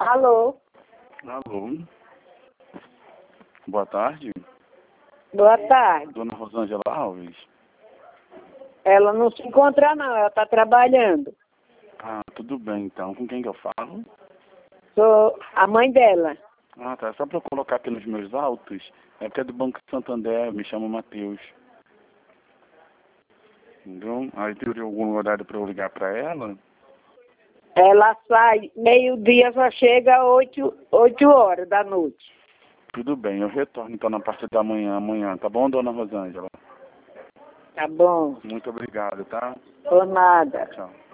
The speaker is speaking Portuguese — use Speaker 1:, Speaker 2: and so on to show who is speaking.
Speaker 1: Alô?
Speaker 2: Alô? Boa tarde.
Speaker 1: Boa tarde.
Speaker 2: Dona Rosângela Alves.
Speaker 1: Ela não se encontra não, ela está trabalhando.
Speaker 2: Ah, tudo bem então. Com quem que eu falo?
Speaker 1: Sou a mãe dela.
Speaker 2: Ah, tá. Só para eu colocar aqui nos meus autos. É porque é do Banco Santander, me chamo Matheus. Entendeu? Aí teria algum horário para eu ligar para ela?
Speaker 1: Ela sai meio-dia, só chega às 8 horas da noite.
Speaker 2: Tudo bem, eu retorno então na parte da manhã, amanhã, tá bom, Dona Rosângela?
Speaker 1: Tá bom?
Speaker 2: Muito obrigado, tá?
Speaker 1: Por nada.
Speaker 2: Tchau.